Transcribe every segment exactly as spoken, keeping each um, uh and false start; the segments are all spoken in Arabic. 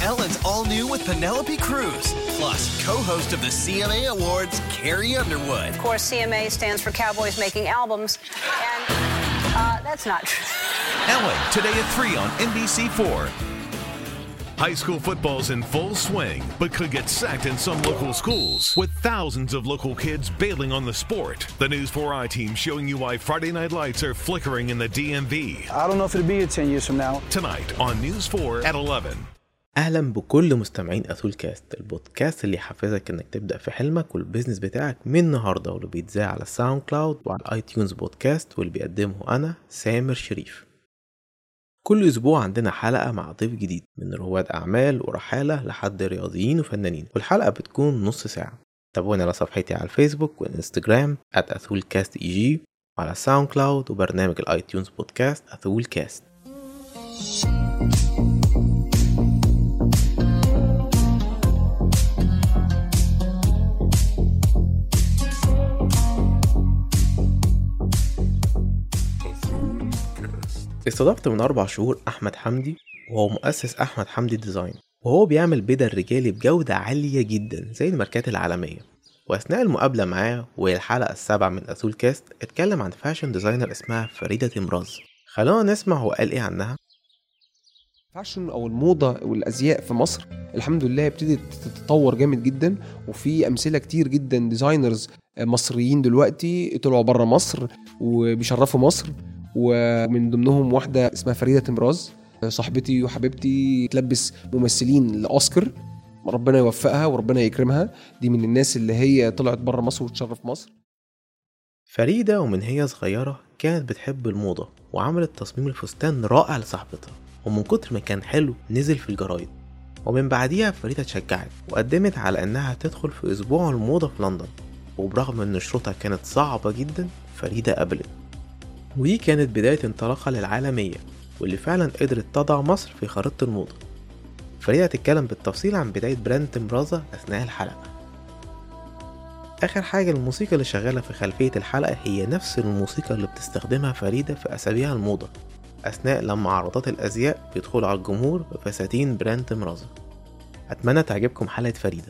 Ellen's all new with Penelope Cruz, plus co-host of the C M A Awards, Carrie Underwood. Of course, C M A stands for Cowboys Making Albums, and uh, that's not true. Ellen, today at three on N B C four. High school football's in full swing, but could get sacked in some local schools, with thousands of local kids bailing on the sport. The News four I team showing you why Friday Night Lights are flickering in the D M V. I don't know if it'll be here ten years from now. Tonight on News four at eleven. اهلا بكل مستمعين اثول كاست، البودكاست اللي يحفزك انك تبدا في حلمك والبيزنس بتاعك من النهارده، واللي بيتذاع على الساوند كلاود وعلى الاي تيونز بودكاست، واللي بيقدمه انا سامر شريف. كل اسبوع عندنا حلقه مع ضيف جديد، من رواد اعمال ورحاله لحد رياضيين وفنانين، والحلقه بتكون نص ساعه. تابعوني على صفحتي على الفيسبوك والانستجرام ات اثول كاست اي جي، وعلى الساوند كلاود وبرنامج الاي تيونز بودكاست اثول كاست. استضفت من أربع شهور أحمد حمدي، وهو مؤسس أحمد حمدي ديزاين، وهو بيعمل بدل رجالي بجودة عالية جدا زي الماركات العالمية. وأثناء المقابلة معاه وهي الحلقة السابعة من أثول كاست، اتكلم عن فاشن ديزاينر اسمها فريدة تمراز. خلونا نسمع هو قال إيه عنها. فاشن او الموضه والازياء في مصر الحمد لله ابتدت تتطور جامد جدا، وفي امثله كتير جدا ديزاينرز مصريين دلوقتي طلعوا بره مصر وبيشرفوا مصر، ومن ضمنهم واحده اسمها فريدة تمراز، صاحبتي وحبيبتي، تلبس ممثلين لاوسكار، ربنا يوفقها وربنا يكرمها. دي من الناس اللي هي طلعت بره مصر وتشرف مصر. فريدة ومن هي صغيرة كانت بتحب الموضة، وعملت تصميم الفستان رائع لصاحبتها، ومن كتر ما كان حلو نزل في الجرايد. ومن بعديها فريدة اتشجعت وقدمت على انها تدخل في اسبوع الموضة في لندن، وبرغم ان شروطها كانت صعبة جدا فريدة قبلت. ودي كانت بداية انطلاقها للعالمية، واللي فعلا قدرت تضع مصر في خريطة الموضة. فريدة تتكلم بالتفصيل عن بداية براند تمرازة أثناء الحلقة. آخر حاجة، الموسيقى اللي شغالة في خلفية الحلقة هي نفس الموسيقى اللي بتستخدمها فريدة في أسابيع الموضة، أثناء لما عرضات الأزياء بيدخلوا على الجمهور بفساتين براند تمرازة. أتمنى تعجبكم حلقة فريدة.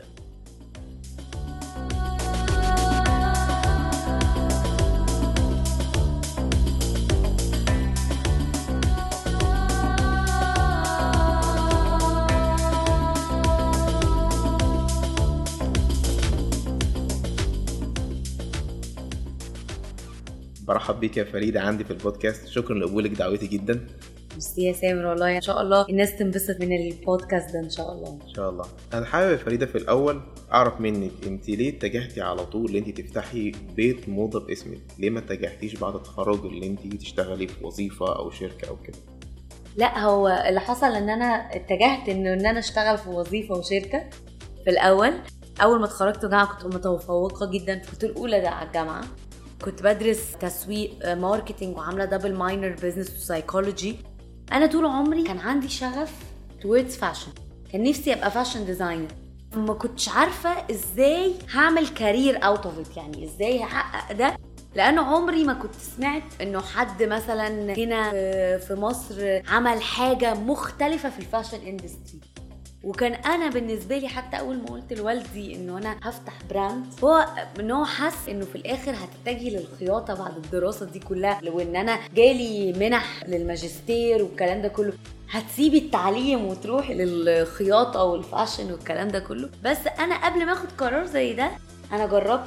برحب بيك يا فريدة عندي في البودكاست، شكرا لقبولك دعوتي جدا. ميرسي يا سامر، والله ان شاء الله الناس تنبسط من البودكاست ده ان شاء الله. ان شاء الله. انا حابب يا فريدة في الاول اعرف منك انت ليه اتجهتي على طول ان انت تفتحي بيت موضة باسمك؟ ليه ما اتجهتيش بعد التخرج اللي انت تشتغلي في وظيفة او شركة او كده؟ لا، هو اللي حصل ان انا اتجهت انه ان انا اشتغل في وظيفة وشركة. في الاول اول ما اتخرجت جامعة كنت متفوقة جدا، كنت الاولى ده على الجامعة، كنت بدرس تسويق ماركتينج وعاملة دبل ماينر بيزنس وسايكولوجي. انا طول عمري كان عندي شغف towards فاشن، كان نفسي ابقى فاشن ديزاينر. ما كنتش عارفة ازاي هعمل كارير اوت اوف ات، يعني ازاي هحقق ده، لانه عمري ما كنت سمعت انه حد مثلا هنا في مصر عمل حاجة مختلفة في الفاشن اندستري. وكان انا بالنسبه لي حتى اول ما قلت لوالدي انه انا هفتح براند، هو انه حس انه في الاخر هتتجهي للخياطه بعد الدراسه دي كلها، لو ان انا جالي منح للماجستير والكلام ده كله، هتسيبي التعليم وتروحي للخياطه والفاشن والكلام ده كله. بس انا قبل ما اخد قرار زي ده انا جربت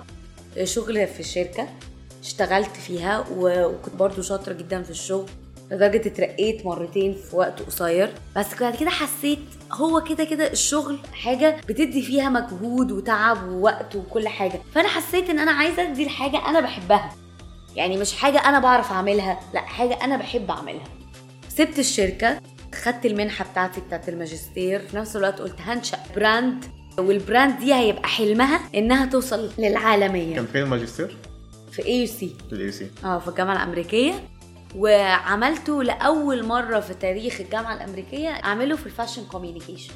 شغل في الشركه، اشتغلت فيها وكنت برضو شاطره جدا في الشغل، لدرجة اترقيت مرتين في وقت قصير. بس بعد كده حسيت هو كده كده الشغل حاجة بتدي فيها مجهود وتعب ووقت وكل حاجة، فأنا حسيت ان انا عايزة ادي الحاجة انا بحبها، يعني مش حاجة انا بعرف اعملها، لا حاجة انا بحب اعملها. سبت الشركة، خدت المنحة بتاعتي بتاعت الماجستير، في نفس الوقت قلت هنشأ براند، والبراند دي هيبقى حلمها انها توصل للعالمية. كان فين الماجستير؟ في اي يو سي. في الاي يو سي اه في الجامعة الأمريكية، وعملته لأول مرة في تاريخ الجامعة الأمريكية أعمله في الفاشن كوميونيكيشن.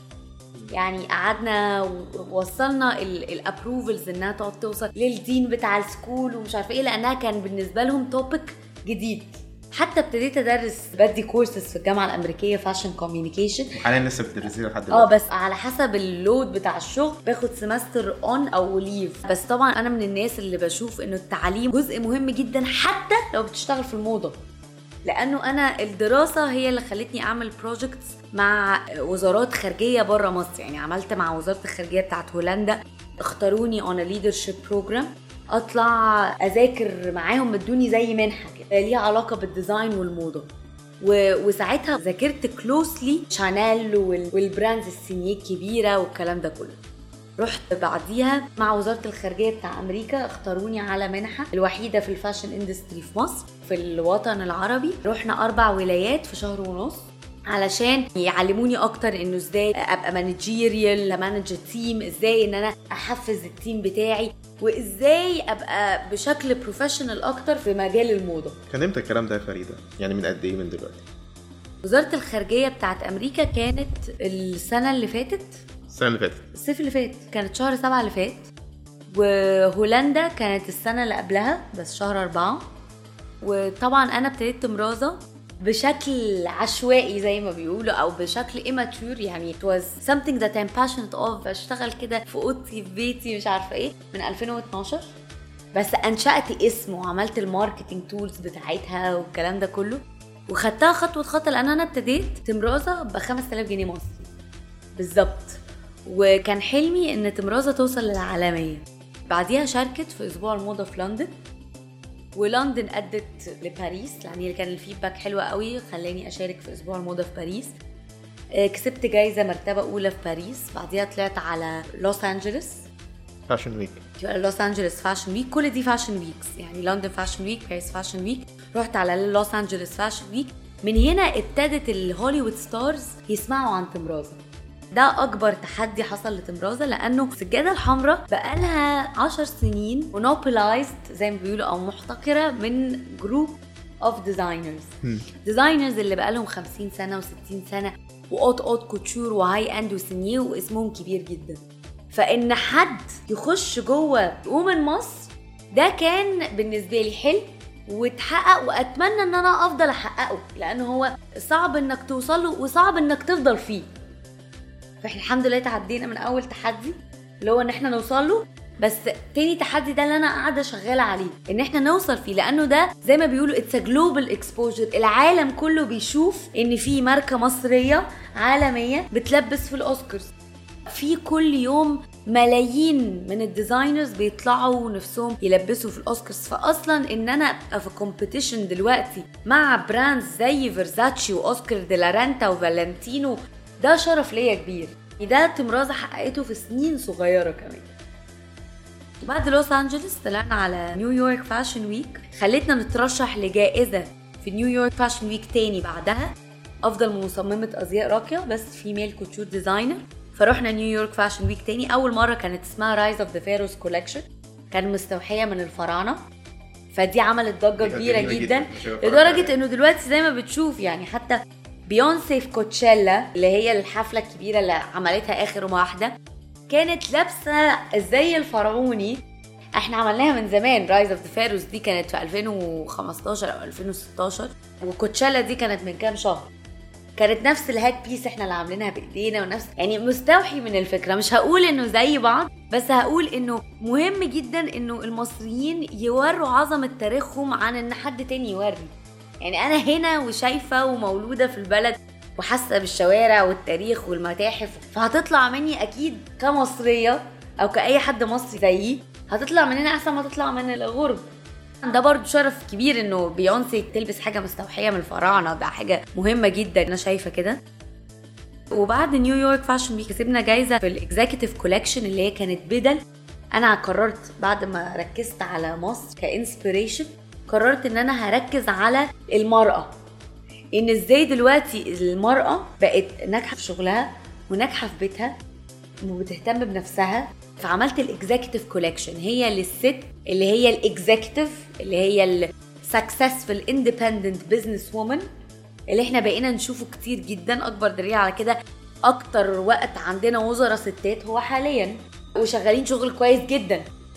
يعني قعدنا ووصلنا الابروفلز انها تقعد توصل للدين بتاع السكول ومش عارفه ايه، لانها كان بالنسبه لهم توبيك جديد. حتى ابتديت ادرس بدي كورسز في الجامعه الامريكيه فاشن كوميونيكيشن، حاليا لسه بتدرسيها لحد اه دلوقتي؟ بس على حسب اللود بتاع الشغل باخد سمستر اون او ليف. بس طبعا انا من الناس اللي بشوف انه التعليم جزء مهم جدا حتى لو بتشتغل في الموضه، لانه انا الدراسه هي اللي خلتني اعمل بروجكتس مع وزارات خارجيه بره مصر. يعني عملت مع وزاره الخارجيه بتاعت هولندا، اختاروني on a leadership program اطلع اذاكر معاهم، ادوني زي منحه كده ليها علاقه بالديزاين والموضه، وساعتها ذاكرت كلوسلي شانيل والبراندز الصينيه الكبيره والكلام ده كله. رحت بعديها مع وزاره الخارجيه بتاع امريكا، اختاروني على منحه الوحيده في الفاشن اندستري في مصر في الوطن العربي. رحنا اربع ولايات في شهر ونص علشان يعلموني اكتر انه ازاي ابقى مانجيريال، مانج تيم، ازاي ان انا احفز التيم بتاعي، وازاي ابقى بشكل بروفيشنال اكتر في مجال الموضه. كان امتى الكلام ده يا فريده؟ يعني من قد ايه من دلوقتي؟ وزاره الخارجيه بتاعت امريكا كانت السنه اللي فاتت، السنه اللي فاتت الصيف اللي فات، كانت شهر سبعة اللي فات. وهولندا كانت السنه اللي قبلها بس شهر أربعة. وطبعا انا ابتديت تمرازه بشكل عشوائي زي ما بيقولوا او بشكل immature، يعني it was something that I'm passionate of. اشتغل كده في اوضتي في بيتي مش عارفه ايه من ألفين واثناشر، بس انشأت اسم وعملت الماركتينج تولز بتاعتها والكلام ده كله، وخدتها خطوه خطوه لان انا ابتديت تمرازه ب خمسة آلاف جنيه مصري بالظبط. وكان حلمي ان تمرازه توصل للعالميه. بعديها شاركت في اسبوع الموضه في لندن، ولندن أدت لباريس، يعني كان الفيدباك حلوة قوي خلاني أشارك في أسبوع الموضة في باريس. كسبت جايزة مرتبة أولى في باريس. بعديها طلعت على لوس أنجلس فاشن ويك، لوس أنجلس فاشن ويك، كل دي فاشن ويكس، يعني لندن فاشن ويك، باريس فاشن ويك. رحت على لوس أنجلس فاشن ويك. من هنا ابتدت الهوليوود ستارز يسمعوا عن تمرازة. ده أكبر تحدي حصل لتمرازة، لأنه السجادة الحمراء بقالها عشر سنين ونوبلايزد زي ما بيقولوا أو محتكرة من جروب of designers designers اللي بقالهم خمسين سنة وستين سنة وأوت أوت كوتشور وهاي أند وسينيه واسمهم كبير جدا. فإن حد يخش جوه ومن مصر ده كان بالنسبة لي حلم وتحقق، وأتمنى أن أنا أفضل أحققه، لأنه هو صعب أنك توصله وصعب أنك تفضل فيه. فاحنا الحمد لله تعدينا من اول تحدي اللي هو ان احنا نوصل له، بس تاني تحدي ده اللي انا قاعده شغاله عليه ان احنا نوصل فيه، لانه ده زي ما بيقولوا اتس جلوبال اكسبوجر. العالم كله بيشوف ان في ماركه مصريه عالميه بتلبس في الاوسكارز. في كل يوم ملايين من الديزاينرز بيطلعوا نفسهم يلبسوا في الاوسكارز. فاصلا ان انا ابقى في كومبيتيشن دلوقتي مع براندز زي فيرزاتشي واوسكار دي لا رينتا وفالنتينو، ده شرف ليا كبير. ده تمرازة حققته في سنين صغيرة كمان. بعد لوس أنجلس طلعنا على نيويورك فاشن ويك، خلتنا نترشح لجائزة في نيويورك فاشن ويك تاني بعدها، أفضل مصممة أزياء راقية بس فيميل كوتشور ديزاينر. فروحنا نيويورك فاشن ويك تاني. أول مرة كانت اسمها رايز اوف ذا فيروز كولكشن، كان مستوحية من الفراعنة. فدي عملت ضجة كبيرة جدا لدرجة إنه دلوقتي زي ما بتشوف يعني حتى بيونسي في كوتشيلا اللي هي الحفلة الكبيرة اللي عملتها آخر واحدة كانت لابسة الزي الفرعوني. احنا عملناها من زمان. رايز اوف ذا فيروز دي كانت في ألفين وخمستاشر أو ألفين وستاشر، وكوتشيلا دي كانت من كام شهر. كانت نفس الهات بيس احنا اللي عاملينها بايدينا، ونفس يعني مستوحي من الفكرة. مش هقول انه زي بعض، بس هقول انه مهم جدا انه المصريين يوروا عظمة تاريخهم عن ان حد تاني يوري. يعني أنا هنا وشايفة ومولودة في البلد وحاسة بالشوارع والتاريخ والمتاحف، فهتطلع مني أكيد كمصرية أو كأي حد مصري زيي هتطلع مننا أحسن ما تطلع من الغرب. ده برضو شرف كبير إنه بيونسي تلبس حاجة مستوحية من الفراعنة، ده حاجة مهمة جدا أنا شايفة كده. وبعد نيويورك فاشن ويك كسبنا جايزة في الإكزيكتيف كولكشن اللي هي كانت بدل. أنا قررت بعد ما ركزت على مصر كإنسبيريشن، قررت ان انا هركز على المرأة، ان ازاي دلوقتي المرأة بقت ناجحة في شغلها وناجحة في بيتها وبتهتم بنفسها. فعملت الاكزيكتيف كولكشن هي للست اللي هي الاكزيكتيف اللي هي السكسسفل اندبندنت بزنس وومن اللي احنا بقينا نشوفه كتير جدا. اكبر دليل على كده اكتر وقت عندنا وزراء ستات هو حاليا وشغالين شغل كويس جدا.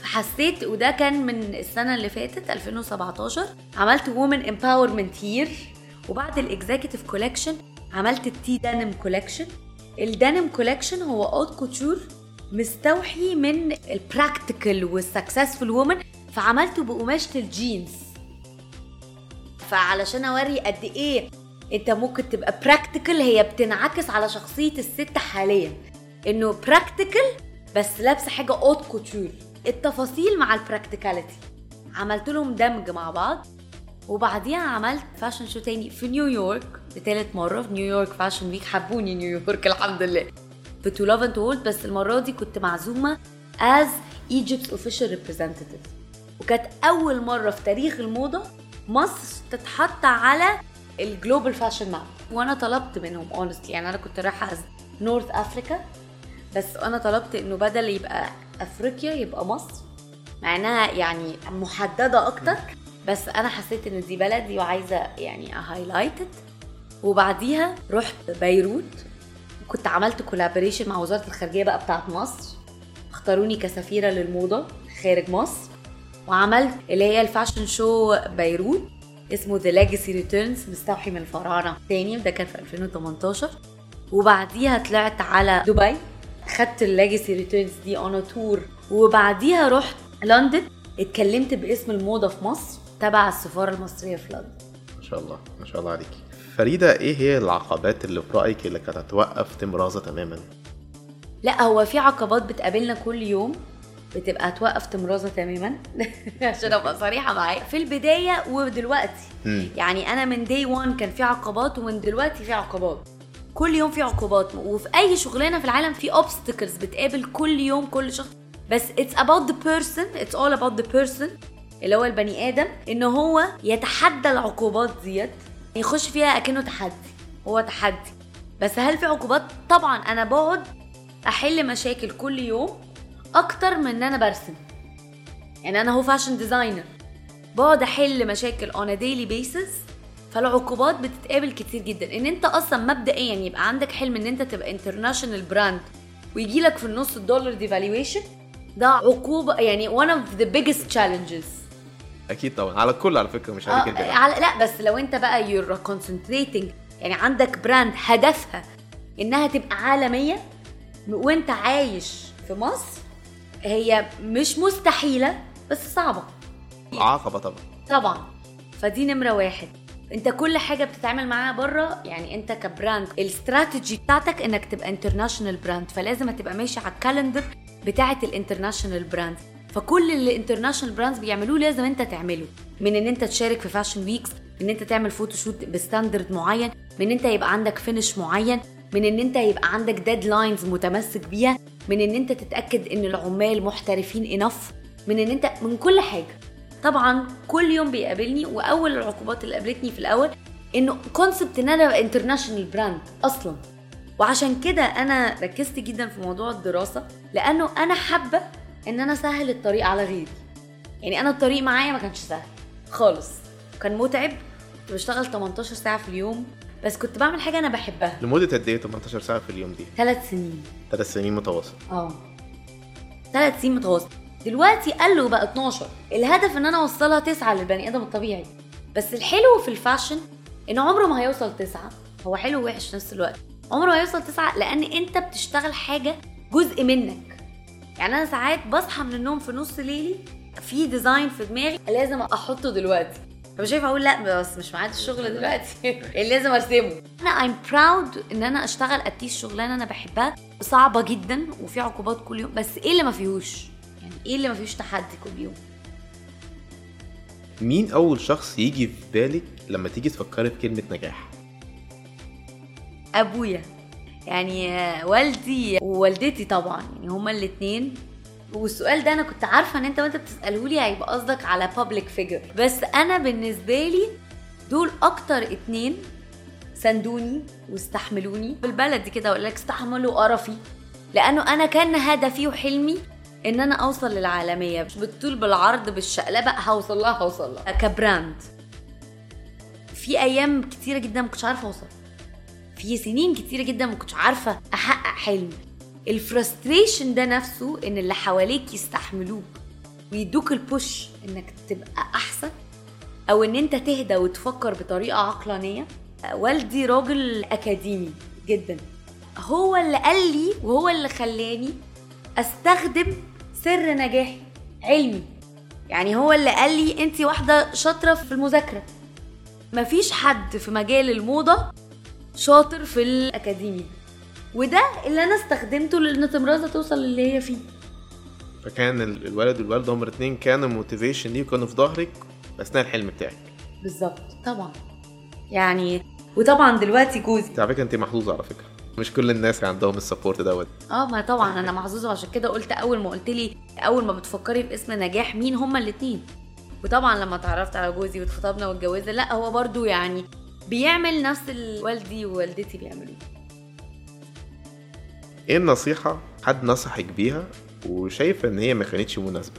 فحسيت، وده كان من السنة اللي فاتت ألفين وسبعتاشر، عملت Women Empowerment Year. وبعد الإكزيكتيف كولكشن عملت التي دانم كولكشن. الدانم كولكشن هو اوت كوتور مستوحي من البراكتيكال والسكسسفul وومن، فعملته بقماشة الجينز. فعلشان اوري قد ايه انت ممكن تبقى براكتيكال، هي بتنعكس على شخصية الست حاليا، انه براكتيكال بس لابسه حاجه اوت كوتور. التفاصيل مع البراكتيكاليتي عملت لهم دمج مع بعض. وبعديها عملت فاشن شو تاني في نيويورك لثالث مره، في نيويورك فاشن ويك. حبوني نيويورك الحمد لله، في تو لاف اند تولد. بس المره دي كنت معزومه as Egypt's official representative، وكانت اول مره في تاريخ الموضه مصر تتحط على الجلوبال فاشن ماب. وانا طلبت منهم honestly، يعني انا كنت رايحه از نورث افريكا، بس انا طلبت انه بدل يبقى افريقيا يبقى مصر، مع انها يعني محدده اكتر، بس انا حسيت ان دي بلدي وعايزه يعني اهايلايتد. وبعديها رحت بيروت، كنت عملت كولابوريشن مع وزاره الخارجيه بقى بتاعت مصر، اختاروني كسفيره للموضه خارج مصر، وعملت اللي هي الفاشن شو بيروت اسمه The Legacy Returns، مستوحي من الفراعنه تاني، ده كان في ألفين وتمنتاشر. وبعديها طلعت على دبي، خدت الليجاسي ريتيرنز دي اون تور. وبعديها رحت لندن، اتكلمت باسم الموضه في مصر تبع السفاره المصريه في لندن. ما شاء الله ما شاء الله عليكي. فريده، ايه هي العقبات اللي في رايك اللي كانت هتوقف تمرازه تماما؟ لا، هو في عقبات بتقابلنا كل يوم بتبقى توقف تمرازه تماما عشان ابقى صريحه معاك. في البدايه ودلوقتي م. يعني انا من داي وان كان في عقبات، ومن دلوقتي في عقبات. كل يوم في عقوبات، وفي اي شغلانه في العالم في obstacles بتقابل كل يوم كل شخص. بس it's about the person, it's all about the person اللي هو البني ادم، انه هو يتحدى العقوبات ديت، يخش فيها اكنه تحدي، هو تحدي. بس هل في عقوبات؟ طبعا. انا بقعد احل مشاكل كل يوم اكتر من ان انا برسم. يعني انا هو فاشن ديزاينر، بقعد احل مشاكل on a daily basis. فالعقوبات بتتقابل كتير جدا. ان انت اصلا مبدئيا يبقى عندك حلم ان انت تبقى انترناشونال براند، ويجي لك في النص الدولار ديفالويشن، ده عقوبه، يعني one of the biggest challenges. اكيد طبعا، على الكل على فكره، مش عليك انت. آه على لا، بس لو انت بقى you're concentrating، يعني عندك براند هدفها انها تبقى عالميه وانت عايش في مصر، هي مش مستحيله بس صعبه، عقبه طبعا طبعا. فدي نمره واحد. انت كل حاجه بتتعامل معاها بره، يعني انت كبراند الاستراتيجي بتاعتك انك تبقى انترناشونال براند، فلازم تبقى ماشي على الكالندر بتاعه الانترناشونال براند. فكل اللي الانترناشونال براندز بيعملوه لازم انت تعمله، من ان انت تشارك في فاشن ويكس، من ان انت تعمل فوتوشوت بستاندرد معين، من ان انت يبقى عندك فينش معين، من ان انت يبقى عندك ديدلاينز متمسك بيها، من ان انت تتاكد ان العمال محترفين انف، من ان انت من كل حاجه. طبعا كل يوم بيقابلني، واول العقوبات اللي قابلتني في الاول انه كونسبت ان انا انترناشونال براند اصلا. وعشان كده انا ركزت جدا في موضوع الدراسه، لانه انا حابه ان انا اسهل الطريق على غيري. يعني انا الطريق معايا ما كانش سهل خالص، كان متعب، كنت بشتغل تمنتاشر ساعه في اليوم، بس كنت بعمل حاجه انا بحبها. لمده قد ايه تمنتاشر ساعه في اليوم دي؟ ثلاث سنين. ثلاث سنين متواصل. اه ثلاث سنين متواصل. دلوقتي قالوا بقى اتناشر. الهدف ان انا اوصلها تسعة للبني ادم الطبيعي. بس الحلو في الفاشن ان عمره ما هيوصل تسعة. هو حلو ووحش في نفس الوقت. عمره ما هيوصل تسعة لان انت بتشتغل حاجه جزء منك. يعني انا ساعات بصحى من النوم في نص ليلي في ديزاين في دماغي لازم احطه دلوقتي، فمش شايفه اقول لا بس مش معايا الشغل دلوقتي اللي لازم ارسمه. انا I'm proud ان انا اشتغل اتيش شغلانه انا بحبها، صعبه جدا وفي عقوبات كل يوم، بس ايه اللي ما فيهوش؟ يعني ايه اللي ما فيهوش تحدي كل يوم؟ مين اول شخص يجي في بالك لما تيجي تفكري في كلمه نجاح؟ ابويا، يعني والدي ووالدتي طبعا، يعني هما الاثنين. والسؤال ده انا كنت عارفه ان انت وانت بتساله لي هيبقى قصدك على public figure، بس انا بالنسبه لي دول اكتر اتنين سندوني واستحملوني. بالبلدي كده اقول لك استحملوا قرفي، لانه انا كان هدفي وحلمي ان انا اوصل للعالميه، مش بالطول بالعرض بالشقلبه، هوصل لها هوصل لها كبراند. في ايام كتيره جدا ما كنتش عارفه اوصل، في سنين كتيره جدا ما كنتش عارفه احقق حلمي. الفرستريشن ده نفسه ان اللي حواليك يستحملوك ويدوك البوش انك تبقى احسن او ان انت تهدى وتفكر بطريقة عقلانية. والدي راجل اكاديمي جدا، هو اللي قال لي وهو اللي خلاني استخدم سر نجاحي علمي. يعني هو اللي قال لي انتي واحدة شاطرة في المذاكرة، مفيش حد في مجال الموضة شاطر في الأكاديمي، وده اللي أنا استخدمته لأن تمرازة توصل اللي هي فيه. فكان الولد والوالدة هم الاثنين كانوا موتيفيشن ليه وكانوا في ظهرك أثناء الحلم بتاعك. بالظبط طبعا. يعني وطبعا دلوقتي جوزي. على فكرة انت محظوظة، على فكرة مش كل الناس عندهم السبورت دوت. اه ما طبعا انا محظوظه، عشان كده قلت اول ما قلت لي اول ما بتفكري في اسم نجاح مين هما الاثنين. وطبعا لما اتعرفت على جوزي واتخطبنا واتجوزنا، لا هو برضو يعني بيعمل نفس والدي ووالدتي بيعملوه. ايه النصيحه حد نصحك بيها وشايفه ان هي ما كانتش مناسبه؟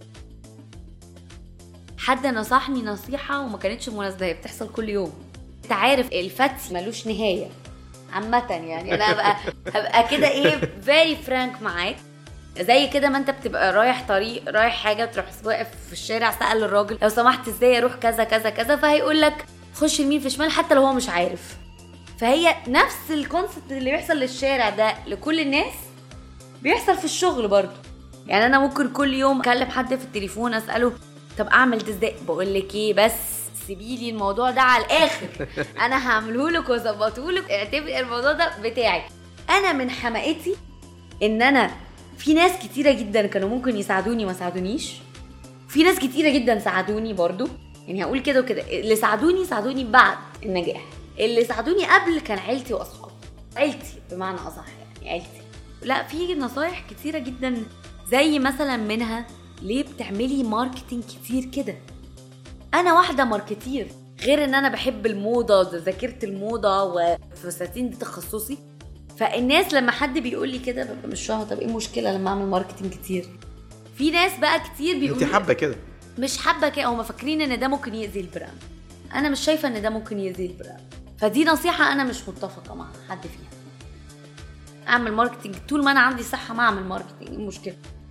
حد نصحني نصيحه وما كانتش مناسبه، هي بتحصل كل يوم. انت عارف الفتي ملوش نهايه عامه، يعني انا هبقى هبقى كده ايه فيري فرانك معاك. زي كده ما انت بتبقى رايح طريق رايح حاجه، تروح واقف في الشارع سأل الراجل لو سمحت ازاي اروح كذا كذا كذا، فهيقول لك خش يمين في شمال حتى لو هو مش عارف. فهي نفس الكونسبت اللي بيحصل للشارع ده لكل الناس بيحصل في الشغل برضو. يعني انا ممكن كل يوم اكلم حد في التليفون اساله طب اعمل ده ازاي، بقول لك ايه بس سيبيلي الموضوع ده على الاخر انا هعمله لك واظبطه لك، اعتبري الموضوع ده بتاعي. انا من حماقتي ان انا في ناس كتيره جدا كانوا ممكن يساعدوني ما ساعدونيش، في ناص كتيره جدا ساعدوني برضو. يعني هقول كده وكده، اللي ساعدوني ساعدوني بعد النجاح، اللي ساعدوني قبل كان عيلتي واصحابي. عيلتي بمعنى اصح يعني عيلتي. لا في نصايح كتيره جدا، زي مثلا منها ليه بتعملي ماركتينج كتير كده. انا واحده ماركتير، غير ان انا بحب الموضه وذاكرت الموضه وفساتين دي تخصصي. فالناس لما حد بيقول لي كده ببقى مش فاهمه طب ايه المشكله لما اعمل ماركتينج كتير. في ناس بقى كتير بيقولوا انت حابه كده، مش حابه كده، هم فاكرين ان ده ممكن يأذي البراند. انا مش شايفه ان ده ممكن يأذي البراند، فدي نصيحه انا مش متفقه مع حد فيها. اعمل ماركتينج طول ما انا عندي صحه، ما اعمل ماركتينج، ايه المشكله؟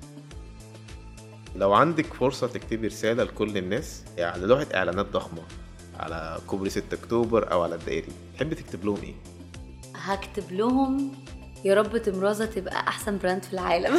لو عندك فرصه تكتبي رساله لكل الناس على لوحه اعلانات ضخمه على كوبري ستة اكتوبر او على الدائري، تحبي تكتب لهم ايه؟ هكتب لهم يا رب تمرازة تبقى احسن براند في العالم.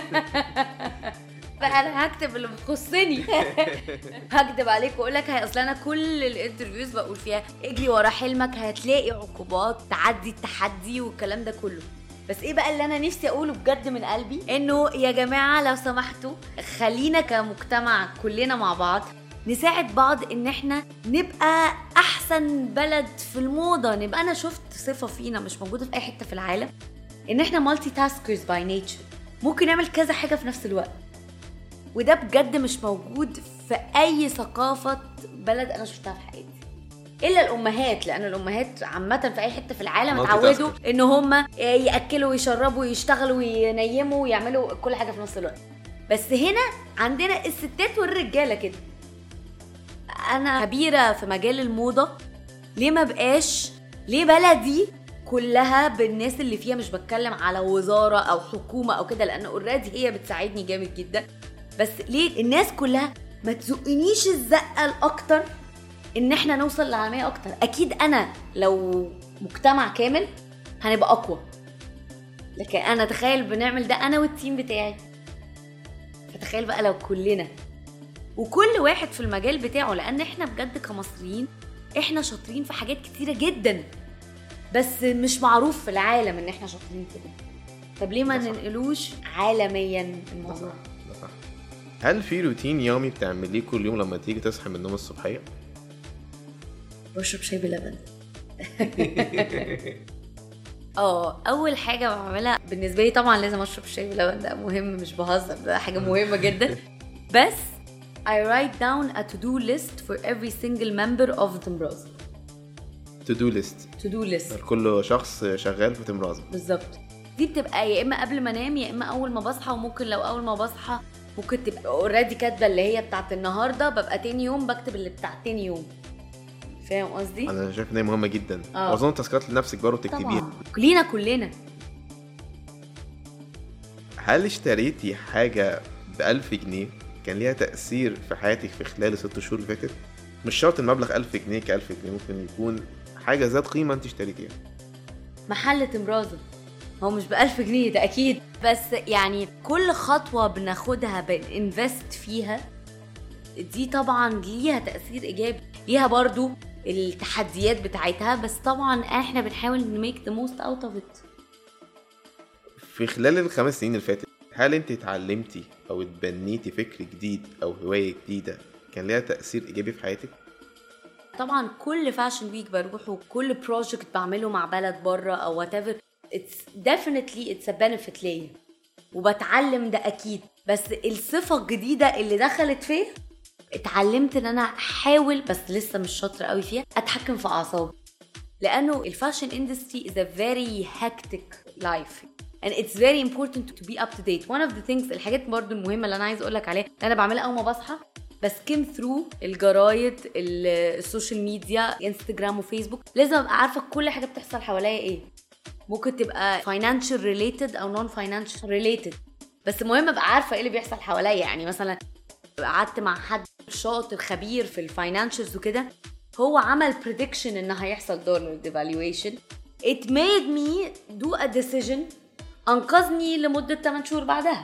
بقى انا هكتب اللي بخصني. هكتب عليك واقول لك هي اصلا انا كل الانترفيوز بقول فيها اجري ورا حلمك هتلاقي عقوبات، تعدي التحدي والكلام ده كله. بس ايه بقى اللي انا نفسي اقوله بجد من قلبي، انه يا جماعه لو سمحتوا خلينا كمجتمع كلنا مع بعض نساعد بعض ان احنا نبقى احسن بلد في الموضه. نبقى انا شفت صفه فينا مش موجوده في اي حته في العالم، ان احنا مالتي تاسكرز باي نيتشر، ممكن نعمل كذا حاجه في نفس الوقت. وده بجد مش موجود في اي ثقافه بلد انا شفتها في حياتي الا الامهات، لان الامهات عامه في اي حته في العالم اتعودوا ان هم ياكلوا ويشربوا ويشتغلوا وينيموا ويعملوا كل حاجه في نفس الوقت. بس هنا عندنا الستات والرجاله كده. انا كبيره في مجال الموضه، ليه ما بقاش ليه بلدي كلها بالناس اللي فيها، مش بتكلم على وزاره او حكومه او كده لان اوريدي هي بتساعدني جامد جدا، بس ليه الناس كلها ما تزقنيش الزقه الاكتر ان احنا نوصل للعالميه اكتر. اكيد انا لو مجتمع كامل هنبقى اقوى، لكن انا تخيل بنعمل ده انا والتيم بتاعي، فتخيل بقى لو كلنا وكل واحد في المجال بتاعه، لان احنا بجد كمصريين احنا شاطرين في حاجات كتيره جدا بس مش معروف في العالم ان احنا شاطرين كده. طب ليه ما ننقلوش عالميا الموضوع؟ هل في روتين يومي بتعمليه كل يوم لما تيجي تصحي من النوم الصبحيه؟ بشرب شاي بلبن. اه اول حاجه بعملها بالنسبه لي طبعا لازم اشرب شاي بلبن، ده مهم مش بهزر، ده حاجه مهمه جدا. بس I write down a to-do list for every single member of Timraza. to-do list to-do list كل شخص شغال في تمرازة. بالظبط. دي بتبقى يا اما قبل ما انام يا اما اول ما بصحى، وممكن لو اول ما بصحى ممكن تبقى اوريدي كاتبه اللي هي بتاعت النهارده، ببقى تاني يوم بكتب اللي بتاع تاني يوم. فاهم قصدي؟ انا شايف ان هي مهمه جدا، آه. واظن تاسكات لنفسك برضه تكتبيها. كلنا كلنا. هل اشتريتي حاجه بألف جنيه كان ليها تأثير في حياتك في خلال الست شهور اللي فاتت؟ مش شرط المبلغ ألف جنيه كألف جنيه، ممكن يكون حاجة ذات قيمة انت اشتريتيها. محل تمرازة هو مش بألف جنيه ده أكيد، بس يعني كل خطوة بناخدها بنinvest فيها دي طبعا ليها تأثير إيجابي، ليها برضو التحديات بتاعتها، بس طبعا احنا بنحاول نميك the most out of it. في خلال الخمس سنين اللي فاتت هل انت اتعلمتي او اتبنيتي فكر جديد او هواية جديدة كان ليها تأثير إيجابي في حياتك؟ طبعا كل فاشن ويك بروحه، كل بروجكت بعمله مع بلد بره او whatever it's definitely it's a benefit ليا وبتعلم ده اكيد. بس الصفة الجديدة اللي دخلت فيه اتعلمت ان انا احاول، بس لسه مش شاطرة قوي فيها، اتحكم في اعصابي، لانه الفاشن industry is a very hectic life and it's very important to be up to date. one of the things الحاجات برضو المهمة اللي انا عايز اقولك عليها اللي انا بعملها اول ما بصحى، بس كيم ثرو الجرايد، السوشيال ميديا، انستجرام وفيسبوك، لازم ابقى عارفه كل حاجه بتحصل حواليا ايه. ممكن تبقى financial related او non financial related، بس المهم ابقى عارفه ايه اللي بيحصل حواليا. يعني مثلا قعدت مع حد شاطر خبير في الفاينانشالز وكده، هو عمل prediction ان هيحصل دولار devaluation، it made me do a decision انقذني لمده ثمانية شهور بعدها.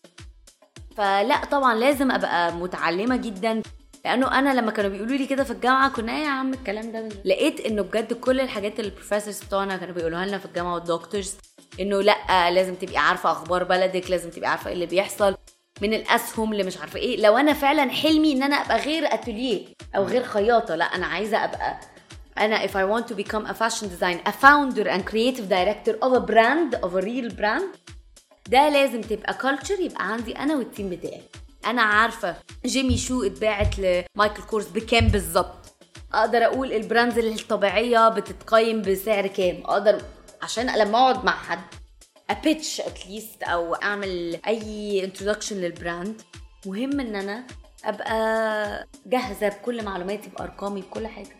فلا طبعا لازم ابقى متعلمه جدا، لانه انا لما كانوا بيقولوا لي كده في الجامعه كنا ايه يا عم الكلام ده، لقيت انه بجد كل الحاجات اللي البروفيسورز بتوعنا كانوا بيقولوها لنا في الجامعه والدكتورز، انه لا لازم تبقي عارفه اخبار بلدك، لازم تبقي عارفه ايه اللي بيحصل من الاسهم اللي مش عارفه ايه. لو انا فعلا حلمي ان انا ابقى غير اتوليه او غير خياطه، لا انا عايزه ابقى انا if I want to become a fashion designer, a founder and creative director of a brand, of a real brand، ده لازم تبقى culture يبقى عندي انا والتيم بتاعي. انا عارفه جيمي شو اتباعت لمايكل كورس بكام بالظبط، اقدر اقول البراندز الطبيعيه بتتقيم بسعر كام، اقدر عشان لما اقعد مع حد ابيتش اتليست او اعمل اي انترودكشن للبراند، مهم ان انا ابقى جاهزه بكل معلوماتي بارقامي بكل حاجه.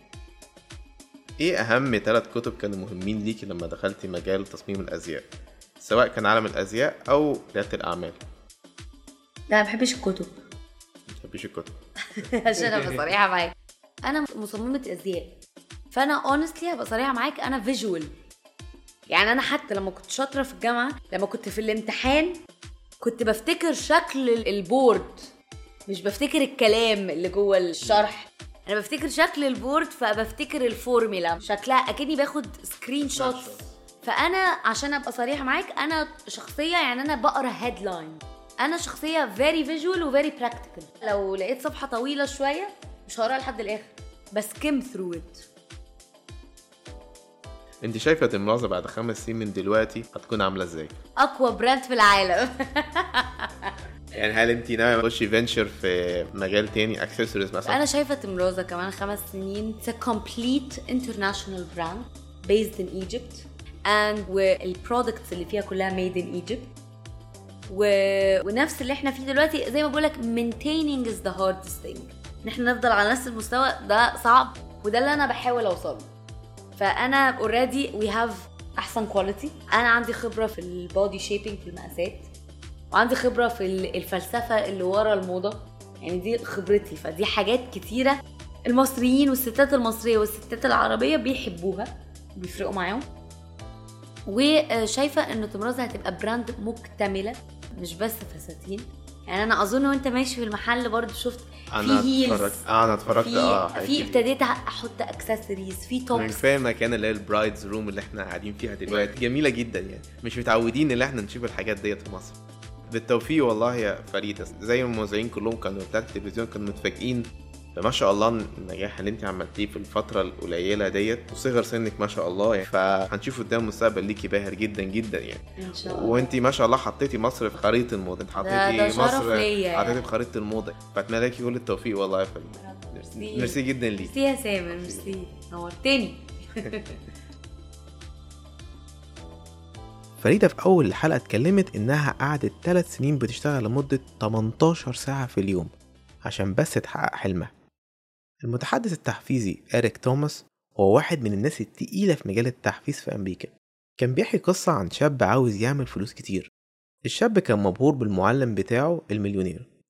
ايه اهم ثلاث كتب كانوا مهمين ليكي لما دخلتي مجال تصميم الازياء، سواء كان عالم الازياء او رياده الاعمال؟ لا ما بحبش الكتب. ما بحبش الكتب عشان ابقى صريحه معاك، انا مصممه ازياء، فانا اونستلي هبقى صريحه معاك، انا فيجوال. يعني انا حتى لما كنت شاطره في الجامعه، لما كنت في الامتحان كنت بفتكر شكل البورد، مش بفتكر الكلام اللي جوه الشرح، انا بفتكر شكل البورد، فبفتكر الفورمولا شكلها اكني باخد سكرين شوت. فانا عشان ابقى صريحه معاك، انا شخصيه يعني انا بقرا هيدلاين، انا شخصيه very visual و very practical. لو لقيت صفحه طويله شويه مش هقراها لحد الاخر، بس skim through it. انت شايفه تمرازة بعد خمس سنين من دلوقتي هتكون عامله ازاي؟ اقوى براند في العالم. يعني هل انت ناويه تخشي فينشر في مجال تاني، اكسسوارز مثلا؟ انا شايفه تمرازة كمان خمس سنين it's a complete international brand based in Egypt and والبرودكتس اللي فيها كلها made in Egypt، و... ونفس اللي احنا فيه دلوقتي. زي ما بقولك maintaining is the hardest thing، ان احنا نفضل على نفس المستوى ده صعب، وده اللي انا بحاول اوصله. فانا already we have احسن كواليتي، انا عندي خبره في البودي شيبينج في المقاسات، وعندي خبره في الفلسفه اللي ورا الموضه، يعني دي خبرتي. فدي حاجات كتيره المصريين والستات المصريه والستات العربيه بيحبوها بيفرقوا معاهم. وشايفه انه تمرازة هتبقى براند مكتمله مش بس فساتين. يعني انا اظن وانت ماشي في المحل برضو شفت في هيلز، انا اتفرجت اه في ابتديت احط اكسسوارز في توبس في مكان اللي هي البرايدز روم اللي احنا قاعدين فيها دلوقتي، جميله جدا. يعني مش متعودين ان احنا نشوف الحاجات ديت في مصر. بالتوفيق والله يا فريده، زي ما المذيعين كلهم كانوا بتاعت التلفزيون كانوا متفاجئين فما شاء الله النجاح اللي انت عملتيه في الفتره القليله ديت وصغر سنك ما شاء الله. يعني فهنشوف قدام مستقبل ليكي باهر جدا جدا يعني ان شاء الله. وانت ما شاء الله حطيتي مصر في خريطه الموضه، انت حطيتي مصر حطيتي في خريطه الموضه، فاتمنى لك كل التوفيق والله يا فريده. ميرسي ميرسي جدا ليك. ميرسي يا سامر، ميرسي نورتني. فريدة في أول الحلقة اتكلمت إنها قعدت ثلاث سنين بتشتغل لمدة تمنتاشر ساعة في اليوم عشان بس تحقق حلمها. المتحدث التحفيزي إريك توماس هو واحد من الناس التقيلة في مجال التحفيز في أمريكا. كان بيحكي قصة عن شاب عاوز يعمل فلوس كتير. الشاب كان مبهور بالمعلم بتاعه المليونير،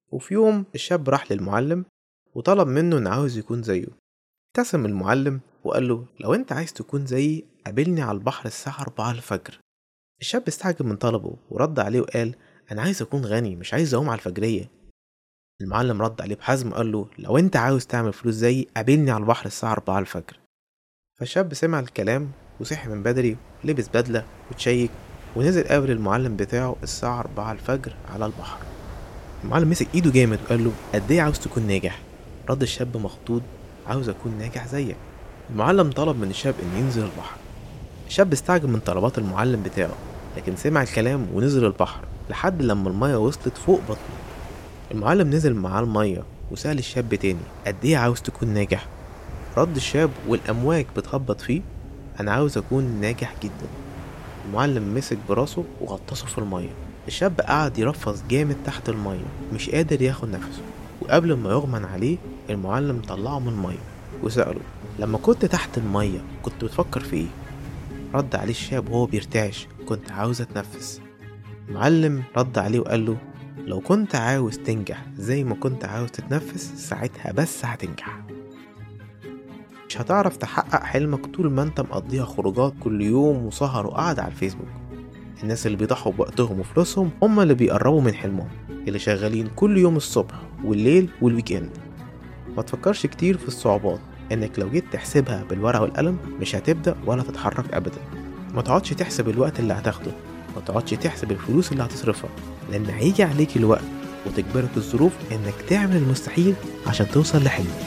وفي يوم الشاب راح للمعلم وطلب منه إن عاوز يكون زيه. ابتسم المعلم وقال له لو انت عايز تكون زيي قابلني على البحر الساعة أربعة الفجر. الشاب استعجب من طلبه ورد عليه وقال أنا عايز أكون غني مش عايز أقوم على الفجرية. المعلم رد عليه بحزم وقال له لو انت عاوز تعمل فلوس زيي قابلني على البحر الساعة أربعة الفجر. فالشاب سمع الكلام وصحي من بدري ولبس بدلة وتشيك ونزل قابل المعلم بتاعه الساعة أربعة الفجر على البحر. المعلم مسك ايده جامد وقال له قد ايه عاوز تكون ناجح؟ رد الشاب مخضوض عاوز اكون ناجح زيك. المعلم طلب من الشاب ان ينزل البحر. الشاب استعجب من طلبات المعلم بتاعه لكن سمع الكلام ونزل البحر لحد لما المية وصلت فوق بطنه. المعلم نزل معاه المية وسأل الشاب تاني قد ايه عاوز تكون ناجح؟ رد الشاب والامواج بتخبط فيه انا عاوز اكون ناجح جدا. المعلم مسك براسه وغطسه في المية. الشاب قعد يرفص جامد تحت المية مش قادر ياخد نفسه، وقبل ما يغمن عليه المعلم طلعه من المية وسأله لما كنت تحت المية كنت بتفكر في ايه؟ رد عليه الشاب وهو بيرتعش كنت عاوز اتنفس. المعلم رد عليه وقال له لو كنت عاوز تنجح زي ما كنت عاوز تتنفس ساعتها بس هتنجح. مش هتعرف تحقق حلمك طول ما انت مقضيها خروجات كل يوم وسهر وقعد على الفيسبوك. الناس اللي بيضحوا بوقتهم وفلوسهم هم اللي بيقربوا من حلمهم، اللي شغالين كل يوم الصبح والليل والويك اند. ما تفكرش كتير في الصعوبات، انك لو جيت تحسبها بالورقة والقلم مش هتبدأ ولا تتحرك ابدا. ما تقعدش تحسب الوقت اللي هتاخده، ما تقعدش تحسب الفلوس اللي هتصرفها، لان هيجي عليك الوقت وتجبرك الظروف انك تعمل المستحيل عشان توصل لحلمك.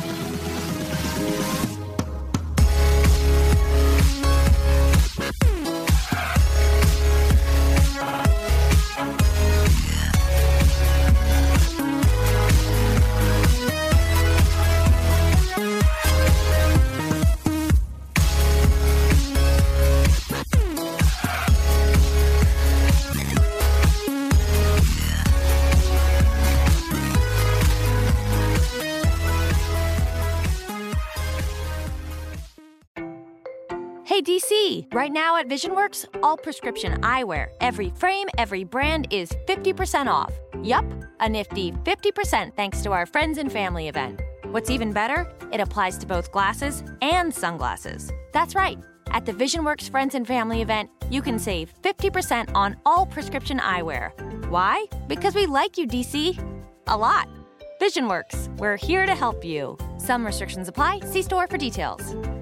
Hey D C, right now at VisionWorks, all prescription eyewear, every frame, every brand is fifty percent off. Yup, a nifty fifty percent thanks to our friends and family event. What's even better, it applies to both glasses and sunglasses. That's right. At the VisionWorks Friends and Family event, you can save fifty percent on all prescription eyewear. Why? Because we like you, D C. A lot. VisionWorks, we're here to help you. Some restrictions apply. See store for details.